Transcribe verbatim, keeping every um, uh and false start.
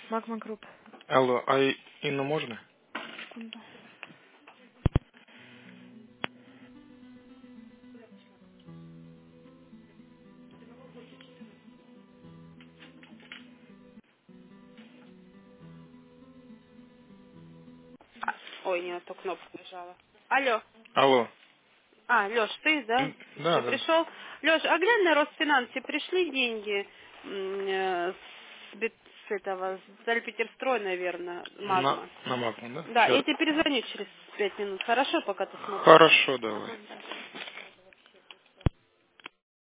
Магма Групп. Алло, а И- Инну можно? Секунду. Ой, не на ту кнопку нажала. Алло. Алло. А, Лёш, ты, да? М, Да, Ты да. пришел? Лёш, а глянь на Росфинансе, пришли деньги м, э, с, бит- с этого, с Альпетерстрой, наверное, На, Магма. на Магму, да? Да, я Сейчас. тебе перезвоню через пять минут. Хорошо, пока ты смотришь? Хорошо, давай. Ага, да.